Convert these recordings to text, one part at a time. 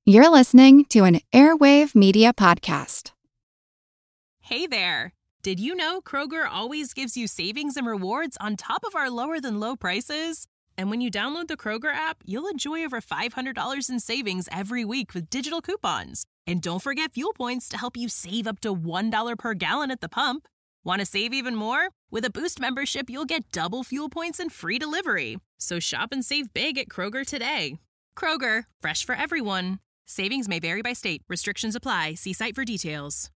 You're listening to an Airwave Media Podcast. Hey there! Did you know Kroger always gives you savings and rewards on top of our lower-than-low prices? And when you download the Kroger app, you'll enjoy over $500 in savings every week with digital coupons. And don't forget fuel points to help you save up to $1 per gallon at the pump. Want to save even more? With a Boost membership, you'll get double fuel points and free delivery. So shop and save big at Kroger today. Kroger, fresh for everyone. Savings may vary by state. Restrictions apply. See site for details.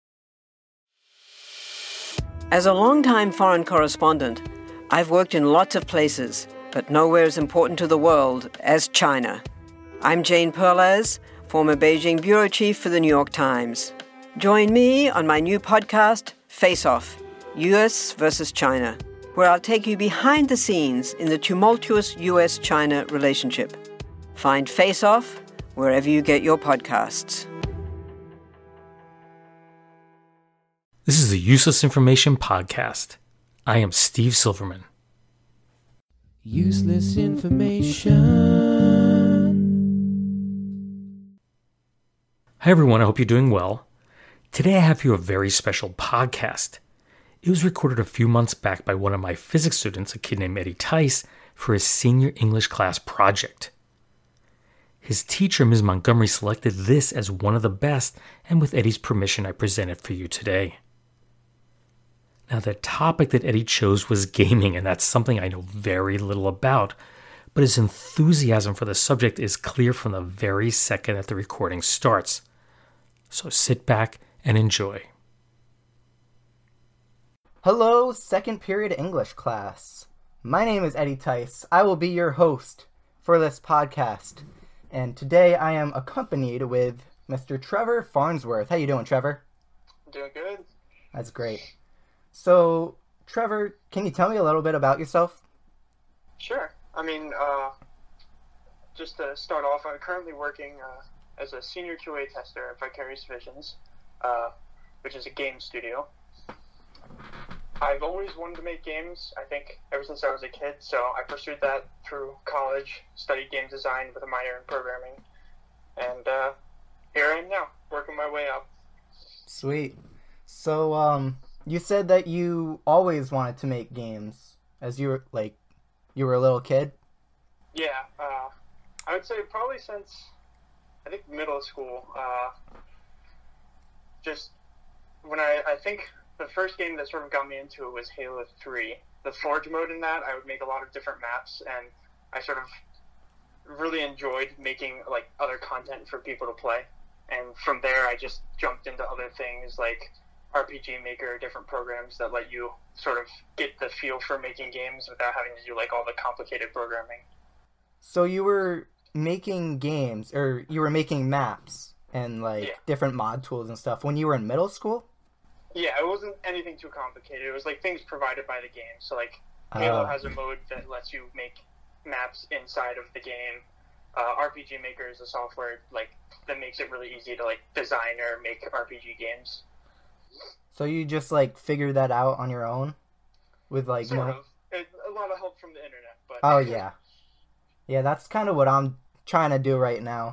As a longtime foreign correspondent, I've worked in lots of places, but nowhere as important to the world as China. I'm Jane Perlez, former Beijing bureau chief for the New York Times. Join me on my new podcast, Face Off, U.S. versus China, where I'll take you behind the scenes in the tumultuous U.S.-China relationship. Find Face Off wherever you get your podcasts. This is the Useless Information Podcast. I am Steve Silverman. Useless information. Hi everyone, I hope you're doing well. Today I have for you a very special podcast. It was recorded a few months back by one of my physics students, a kid named Eddie Tice, for his senior English class project. His teacher, Ms. Montgomery, selected this as one of the best, and with Eddie's permission, I present it for you today. Now, the topic that Eddie chose was gaming, and that's something I know very little about, but his enthusiasm for the subject is clear from the very second that the recording starts. So sit back and enjoy. Hello, second period English class. My name is Eddie Tice. I will be your host for this podcast. And today I am accompanied with Mr. Trevor Farnsworth. How you doing, Trevor? Doing good. That's great. So, Trevor, can you tell me a little bit about yourself? Sure. Just to start off, I'm currently working as a senior QA tester at Vicarious Visions, which is a game studio. I've always wanted to make games, I think, ever since I was a kid, so I pursued that through college, studied game design with a minor in programming, and here I am now, working my way up. Sweet. So, you said that you always wanted to make games as you were a little kid? Yeah, I would say probably since, I think, middle school. Just when I think the first game that sort of got me into it was Halo 3. The Forge mode in that, I would make a lot of different maps, and I sort of really enjoyed making other content for people to play. And from there, I just jumped into other things like RPG Maker, different programs that let you sort of get the feel for making games without having to do all the complicated programming. So you were making games, or you were making maps and different mod tools and stuff when you were in middle school? Yeah, it wasn't anything too complicated. It was things provided by the game. So Halo has a mode that lets you make maps inside of the game. RPG Maker is a software that makes it really easy to design or make RPG games. So you just figured that out on your own with sort of. A lot of help from the internet, but oh yeah. Yeah, that's kind of what I'm trying to do right now.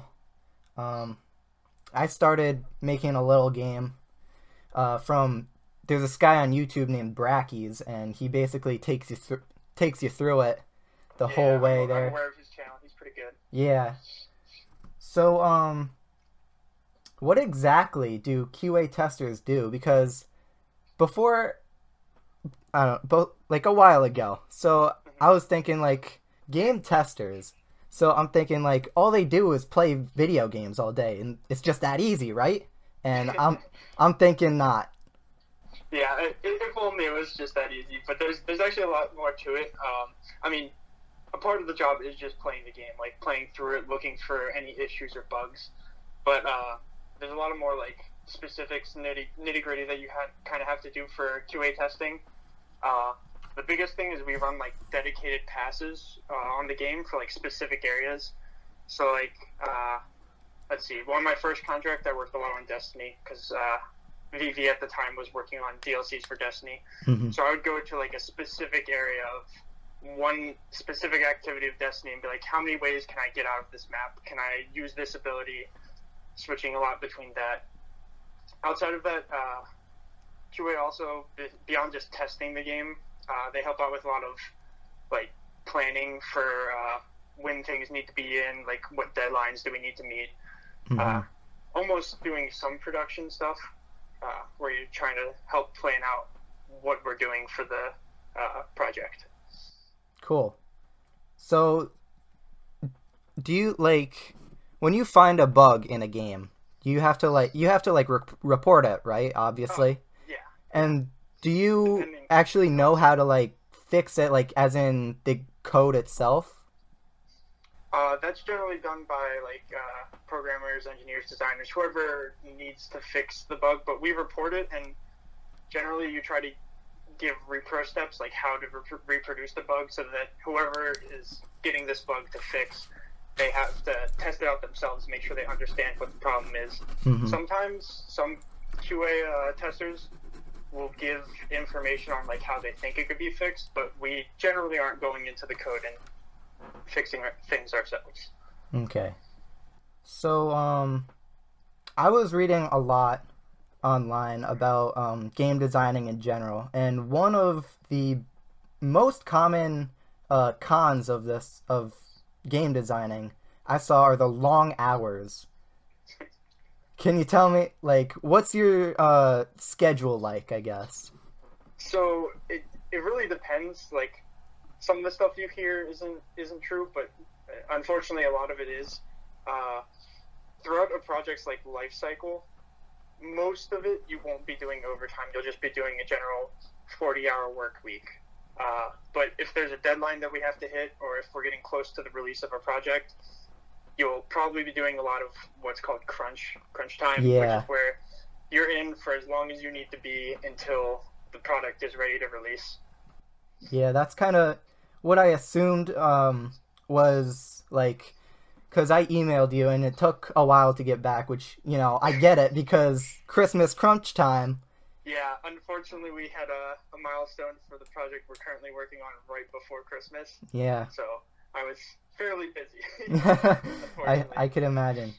I started making a little game there's this guy on YouTube named Brackies, and he basically takes you through it the whole way there. I'm aware of his channel. He's pretty good. Yeah. So, what exactly do QA testers do? Because before, I don't know, a while ago, so I was thinking game testers. So I'm thinking all they do is play video games all day, and it's just that easy, right? And I'm thinking not. Yeah, if only it was just that easy. But there's actually a lot more to it. A part of the job is just playing the game, playing through it, looking for any issues or bugs. But there's a lot of more specifics, nitty gritty that you kind of have to do for QA testing. The biggest thing is we run dedicated passes on the game for specific areas. So let's see, on my first contract I worked a lot on Destiny because VV at the time was working on DLCs for Destiny. Mm-hmm. So I would go to a specific area of one specific activity of Destiny and be how many ways can I get out of this map? Can I use this ability switching a lot between that. Outside of that, QA also, beyond just testing the game, they help out with a lot of like planning for when things need to be in, like what deadlines do we need to meet. Almost doing some production stuff where you're trying to help plan out what we're doing for the project. Cool. So, do you like when you find a bug in a game? You have to report it, right? Obviously. Yeah. And do you actually know how to like fix it, like as in the code itself? That's generally done by like programmers, engineers, designers, whoever needs to fix the bug. But we report it, and generally you try to give repro steps, like how to reproduce the bug, so that whoever is getting this bug to fix, they have to test it out themselves, make sure they understand what the problem is. Sometimes some QA testers will give information on like how they think it could be fixed, but we generally aren't going into the code and fixing things ourselves. Okay. So, I was reading a lot online about game designing in general, and one of the most common cons of game designing I saw are the long hours. Can you tell me, like, what's your schedule like, I guess? So it really depends. Like, some of the stuff you hear isn't true, but unfortunately a lot of it is. Throughout a project's like life cycle, most of it you won't be doing overtime. You'll just be doing a general 40-hour work week. But if there's a deadline that we have to hit, or if we're getting close to the release of a project, you'll probably be doing a lot of what's called crunch time, which is where you're in for as long as you need to be until the product is ready to release. Yeah, that's kind of what I assumed was, like, because I emailed you and it took a while to get back, which, you know, I get it because Christmas crunch time. Yeah, unfortunately we had a milestone for the project we're currently working on right before Christmas. Yeah. So I was fairly busy. I could imagine.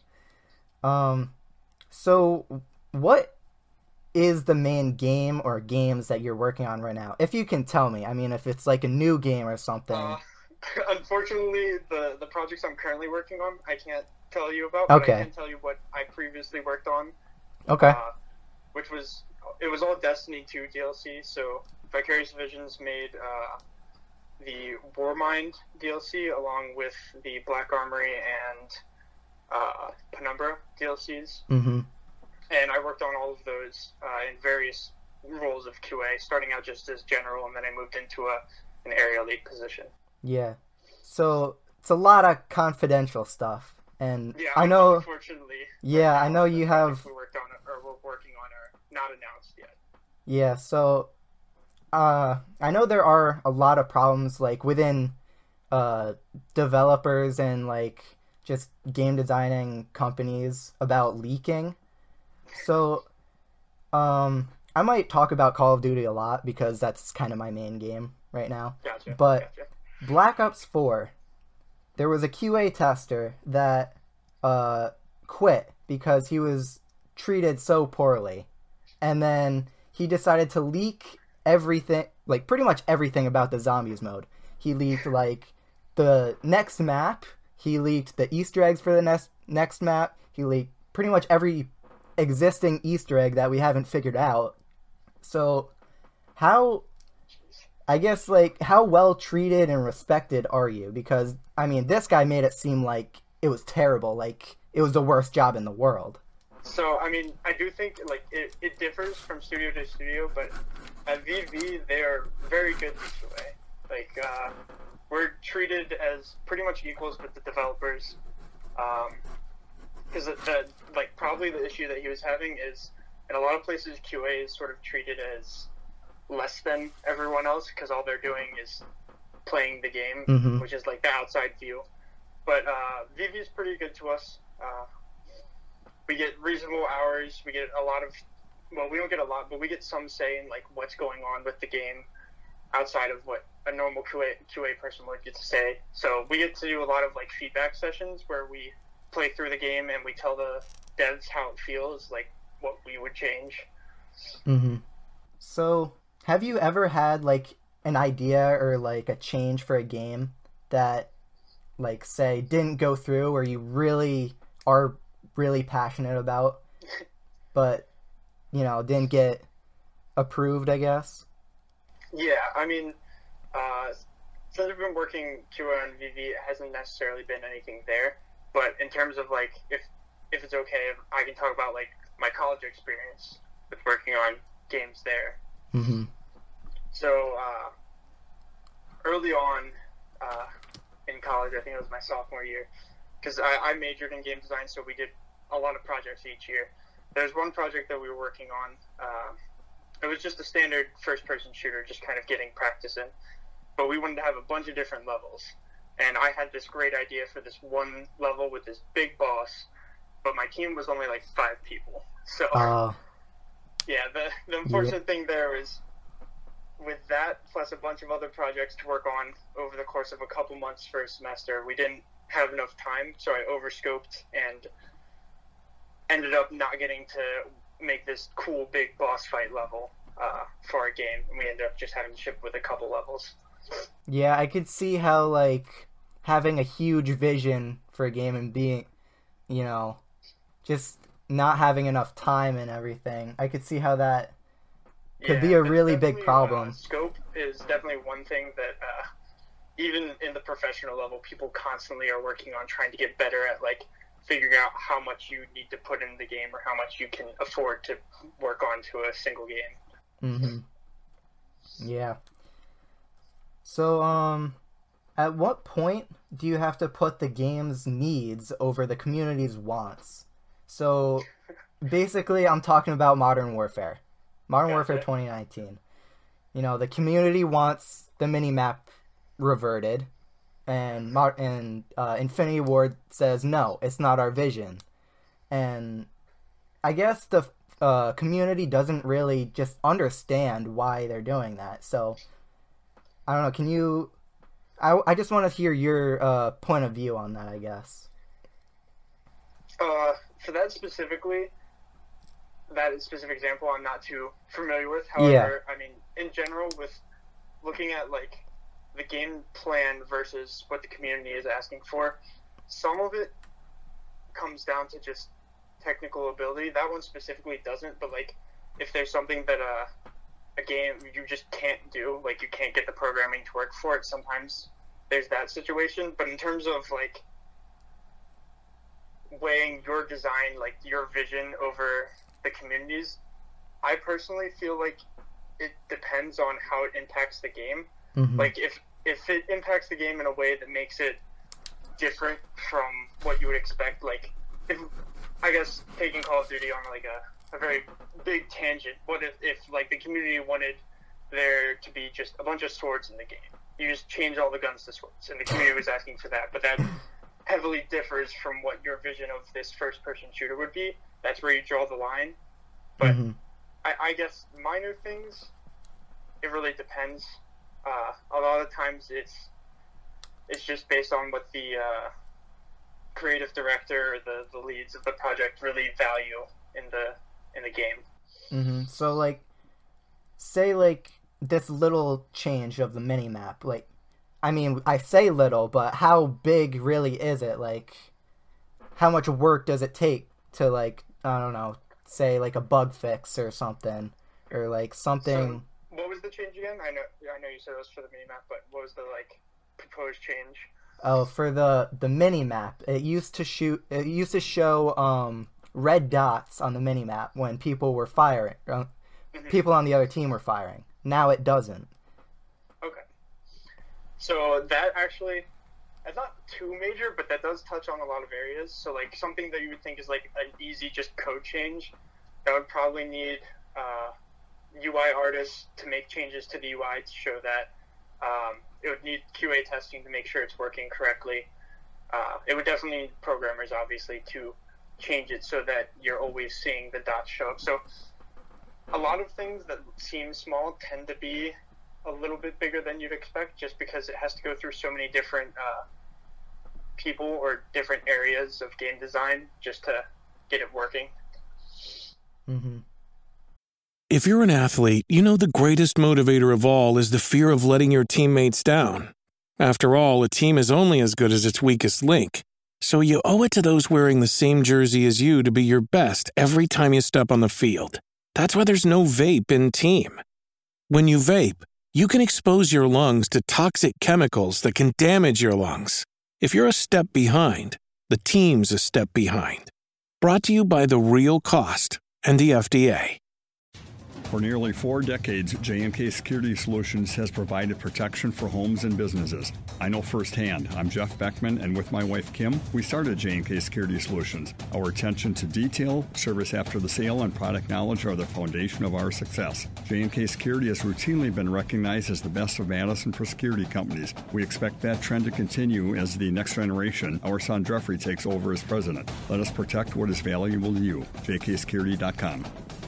So what is the main game or games that you're working on right now? If you can tell me. I mean, if it's like a new game or something. Unfortunately, the projects I'm currently working on, I can't tell you about, but I can tell you what I previously worked on. Okay. Which was all Destiny 2 DLC, so Vicarious Visions made the Warmind DLC along with the Black Armory and Penumbra DLCs. Mm-hmm. And I worked on all of those in various roles of QA, starting out just as general, and then I moved into an area lead position. Yeah. So it's a lot of confidential stuff. And yeah, I know, unfortunately. Yeah, I know you have. We worked on or we're working on are not announced yet. Yeah, so I know there are a lot of problems like within developers and like just game designing companies about leaking. So I might talk about Call of Duty a lot because that's kind of my main game right now. Gotcha. But Black Ops 4, there was a QA tester that quit because he was treated so poorly. And then he decided to leak everything, like pretty much everything about the zombies mode. He leaked like the next map, he leaked the Easter eggs for the next map, he leaked pretty much every existing Easter egg that we haven't figured out. So how well treated and respected are you? Because, I mean, this guy made it seem like it was terrible, like it was the worst job in the world. So, I mean, I do think, like, it differs from studio to studio, but at VV, they're very good this way. Like, we're treated as pretty much equals with the developers. Because, probably the issue that he was having is, in a lot of places, QA is sort of treated as less than everyone else, because all they're doing is playing the game, mm-hmm. which is, like, the outside view. But VV is pretty good to us. We get reasonable hours. We get a lot of, well, we don't get a lot, but we get some say in like what's going on with the game outside of what a normal QA person would get to say. So we get to do a lot of like feedback sessions where we play through the game and we tell the devs how it feels, like what we would change. Mm-hmm. So, have you ever had like an idea or like a change for a game that, like, say, didn't go through, or you really are really passionate about, but didn't get approved, I guess? Yeah, I mean, since I've been working QA on VV, it hasn't necessarily been anything there. But in terms of like, if it's okay, I can talk about like my college experience with working on games there. Mm-hmm. So early on in college, I think it was my sophomore year, because I majored in game design, so we did a lot of projects each year. There's one project that we were working on. It was just a standard first-person shooter, just kind of getting practice in. But we wanted to have a bunch of different levels. And I had this great idea for this one level with this big boss, but my team was only like 5 people. So, yeah, the unfortunate thing there is, with that, plus a bunch of other projects to work on over the course of a couple months for a semester, we didn't have enough time, so I overscoped and ended up not getting to make this cool big boss fight level for our game, and we ended up just having to ship with a couple levels. Yeah, I could see how, like, having a huge vision for a game and being, just not having enough time and everything, I could see how that could be a really big problem. Scope is definitely one thing that, even in the professional level, people constantly are working on trying to get better at, like, figuring out how much you need to put in the game or how much you can afford to work on to a single game. Mm-hmm. Yeah. So, at what point do you have to put the game's needs over the community's wants? So, basically, I'm talking about Modern Warfare. Modern Warfare 2019. The community wants the minimap reverted, and Infinity Ward says, no, it's not our vision. And I guess the community doesn't really just understand why they're doing that. So, I don't know, can you... I just want to hear your point of view on that, I guess. For that specific example, I'm not too familiar with. However, I mean, in general, with looking at, like, the game plan versus what the community is asking for, some of it comes down to just technical ability. That one specifically doesn't, but, like, if there's something that a game you just can't do, like, you can't get the programming to work for it, sometimes there's that situation. But in terms of, like, weighing your design, like, your vision over the communities, I personally feel like it depends on how it impacts the game. Mm-hmm. Like, if it impacts the game in a way that makes it different from what you would expect, like, if, I guess, taking Call of Duty on, like, a very big tangent, what if like, the community wanted there to be just a bunch of swords in the game? You just change all the guns to swords, and the community was asking for that, but that heavily differs from what your vision of this first-person shooter would be. That's where you draw the line. But I guess minor things, it really depends. A lot of times it's just based on what the creative director or the leads of the project really value in the game. Mm-hmm. So, like, say, like, this little change of the minimap, like, I mean, I say little, but how big really is it? Like, how much work does it take to, like, I don't know, say, like, a bug fix or something, or, like, something... So, what was the change again? I know you said it was for the minimap, but what was the, like, proposed change? Oh, for the minimap, it used to show red dots on the minimap when people were firing. People on the other team were firing. Now it doesn't. Okay. So that actually, it's not too major, but that does touch on a lot of areas. So, like, something that you would think is, like, an easy just code change, that would probably need UI artists to make changes to the UI to show that. It would need QA testing to make sure it's working correctly. It would definitely need programmers, obviously, to change it so that you're always seeing the dots show up. So a lot of things that seem small tend to be a little bit bigger than you'd expect, just because it has to go through so many different people or different areas of game design just to get it working. Mm-hmm. If you're an athlete, you know the greatest motivator of all is the fear of letting your teammates down. After all, a team is only as good as its weakest link. So you owe it to those wearing the same jersey as you to be your best every time you step on the field. That's why there's no vape in team. When you vape, you can expose your lungs to toxic chemicals that can damage your lungs. If you're a step behind, the team's a step behind. Brought to you by The Real Cost and the FDA. For nearly 4 decades, J&K Security Solutions has provided protection for homes and businesses. I know firsthand. I'm Jeff Beckman, and with my wife, Kim, we started J&K Security Solutions. Our attention to detail, service after the sale, and product knowledge are the foundation of our success. J&K Security has routinely been recognized as the best of Madison for security companies. We expect that trend to continue as the next generation, our son Jeffrey, takes over as president. Let us protect what is valuable to you. jksecurity.com.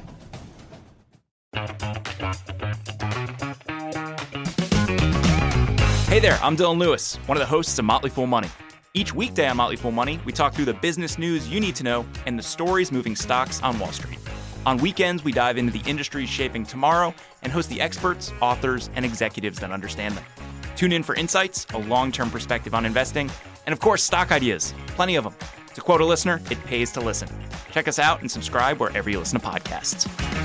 Hey there, I'm Dylan Lewis, one of the hosts of Motley Fool Money. Each weekday on Motley Fool Money, we talk through the business news you need to know and the stories moving stocks on Wall Street. On weekends, we dive into the industries shaping tomorrow and host the experts, authors, and executives that understand them. Tune in for insights, a long-term perspective on investing, and of course, stock ideas. Plenty of them. To quote a listener, it pays to listen. Check us out and subscribe wherever you listen to podcasts.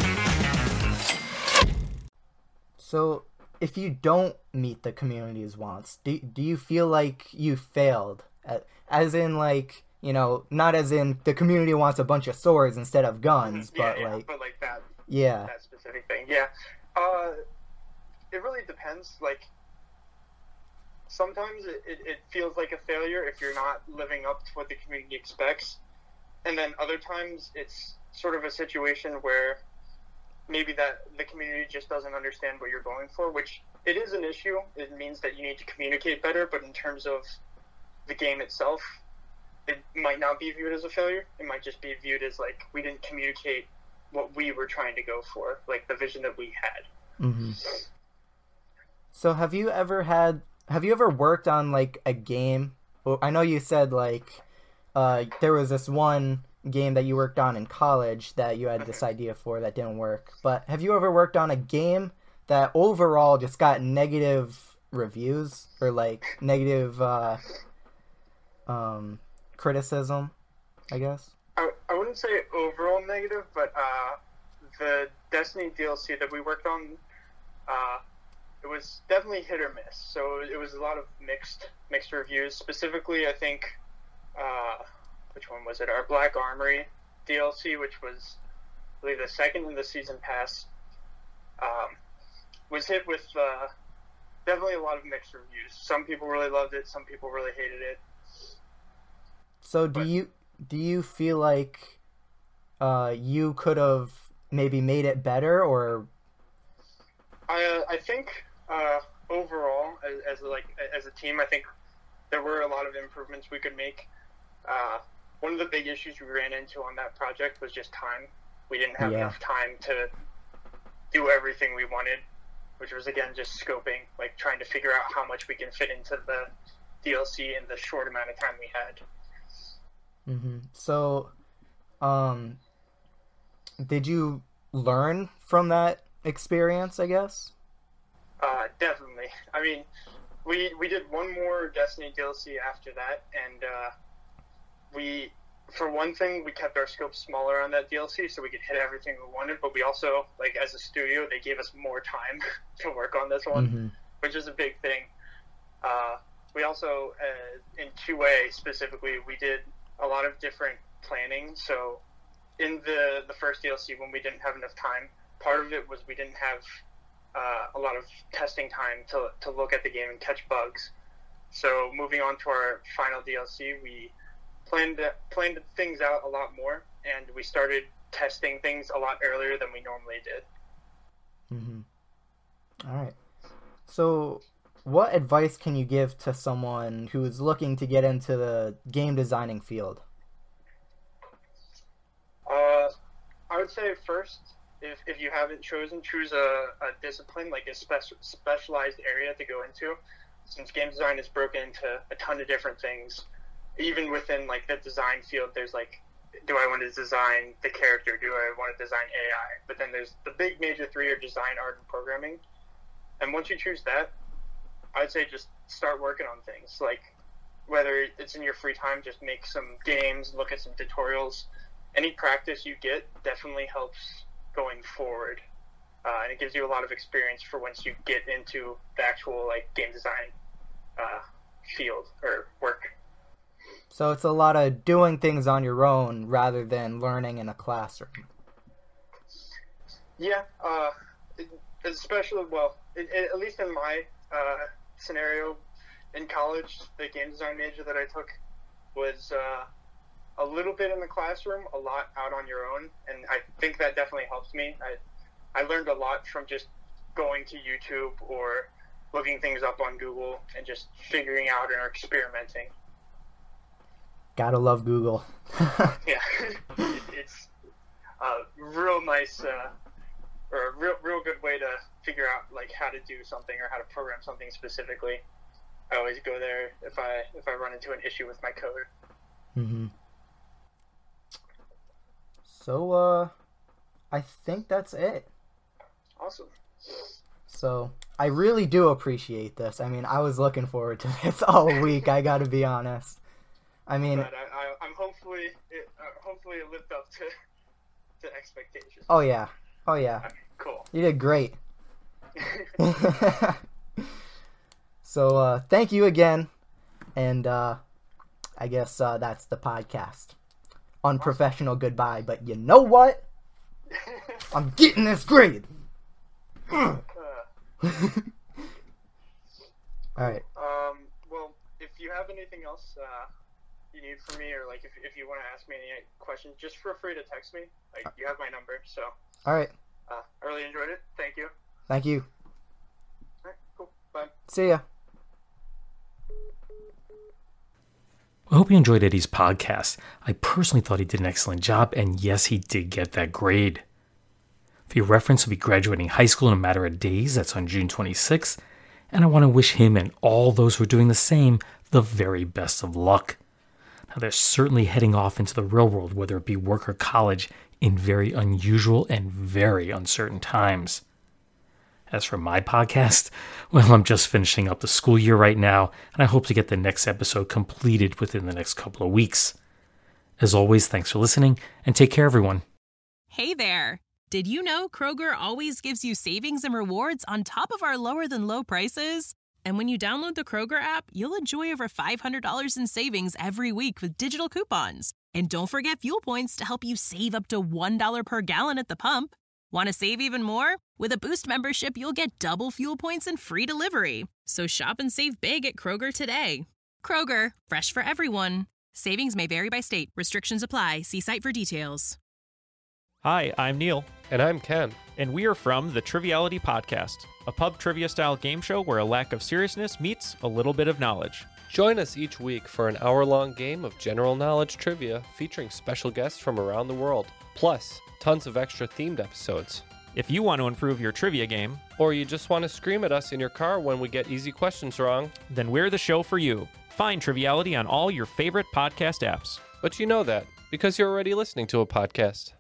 So, if you don't meet the community's wants, do you feel like you failed? As in, like, you know, not as in the community wants a bunch of swords instead of guns, but like that. Yeah. That specific thing. Yeah. It really depends. Like, sometimes it feels like a failure if you're not living up to what the community expects. And then other times it's sort of a situation where maybe that the community just doesn't understand what you're going for, which it is an issue. It means that you need to communicate better, but in terms of the game itself, it might not be viewed as a failure. It might just be viewed as, like, we didn't communicate what we were trying to go for, like the vision that we had. Mm-hmm. So have you ever worked on, like, a game? Well, I know you said, like, there was this one game that you worked on in college that you had this idea for that didn't work, but have you ever worked on a game that overall just got negative reviews or, like, negative criticism, I guess? I wouldn't say overall negative, but the Destiny DLC that we worked on, it was definitely hit or miss. So it was a lot of mixed reviews. Specifically, I think, which one was it? Our Black Armory DLC, which was, I believe, the second in the season pass, was hit with definitely a lot of mixed reviews. Some people really loved it. Some people really hated it. So do you feel like you could have maybe made it better, or? I think overall, as a team, I think there were a lot of improvements we could make. One of the big issues we ran into on that project was just time. We didn't have enough time to do everything we wanted, which was, again, just scoping, like trying to figure out how much we can fit into the DLC in the short amount of time we had. Mm-hmm. So, did you learn from that experience, I guess? Definitely. I mean, we did one more Destiny DLC after that, and for one thing, we kept our scope smaller on that DLC so we could hit everything we wanted, but we also, like, as a studio, they gave us more time to work on this one, which is a big thing. We also, in QA specifically, we did a lot of different planning. So in the first DLC, when we didn't have enough time, part of it was we didn't have a lot of testing time to look at the game and catch bugs. So moving on to our final DLC, we planned things out a lot more, and we started testing things a lot earlier than we normally did. Mm-hmm. All right. So what advice can you give to someone who is looking to get into the game designing field? I would say first, if you haven't chosen, choose a discipline, like a specialized area to go into. Since game design is broken into a ton of different things, even within, like, the design field, there's, like, do I want to design the character? Do I want to design AI? But then there's the big major three are design, art, and programming. And once you choose that, I'd say just start working on things. Like, whether it's in your free time, just make some games, look at some tutorials. Any practice you get definitely helps going forward. And it gives you a lot of experience for once you get into the actual like game design field or work. So it's a lot of doing things on your own rather than learning in a classroom. Yeah, especially, well, at least in my scenario in college, the game design major that I took was a little bit in the classroom, a lot out on your own, and I think that definitely helped me. I learned a lot from just going to YouTube or looking things up on Google and just figuring out and experimenting. Gotta love Google. Yeah, it's a real nice or a real good way to figure out like how to do something or how to program something specifically. I always go there if I run into an issue with my code. Mm-hmm. So I think that's it. Awesome. So I really do appreciate this. I mean, I was looking forward to this all week. I got to be honest. I mean, but I'm hopefully it lived up to expectations. Oh yeah. Okay, cool. You did great. So thank you again, and I guess that's the podcast. Unprofessional goodbye, but you know what? I'm getting this grade. All right. Well, if you have anything else you need from me, or like if you want to ask me any questions, just feel free to text me. Like, you have my number, so. All right. I really enjoyed it. Thank you. Thank you. All right, cool. Bye. See ya. I hope you enjoyed Eddie's podcast. I personally thought he did an excellent job, and yes, he did get that grade. For your reference, he'll be graduating high school in a matter of days. That's on June 26th. And I want to wish him and all those who are doing the same the very best of luck. Now, they're certainly heading off into the real world, whether it be work or college, in very unusual and very uncertain times. As for my podcast, well, I'm just finishing up the school year right now, and I hope to get the next episode completed within the next couple of weeks. As always, thanks for listening, and take care, everyone. Hey there! Did you know Kroger always gives you savings and rewards on top of our lower-than-low prices? And when you download the Kroger app, you'll enjoy over $500 in savings every week with digital coupons. And don't forget fuel points to help you save up to $1 per gallon at the pump. Want to save even more? With a Boost membership, you'll get double fuel points and free delivery. So shop and save big at Kroger today. Kroger, fresh for everyone. Savings may vary by state. Restrictions apply. See site for details. Hi, I'm Neil. And I'm Ken. And we are from the Triviality Podcast, a pub trivia-style game show where a lack of seriousness meets a little bit of knowledge. Join us each week for an hour-long game of general knowledge trivia featuring special guests from around the world, plus tons of extra themed episodes. If you want to improve your trivia game, or you just want to scream at us in your car when we get easy questions wrong, then we're the show for you. Find Triviality on all your favorite podcast apps. But you know that, because you're already listening to a podcast.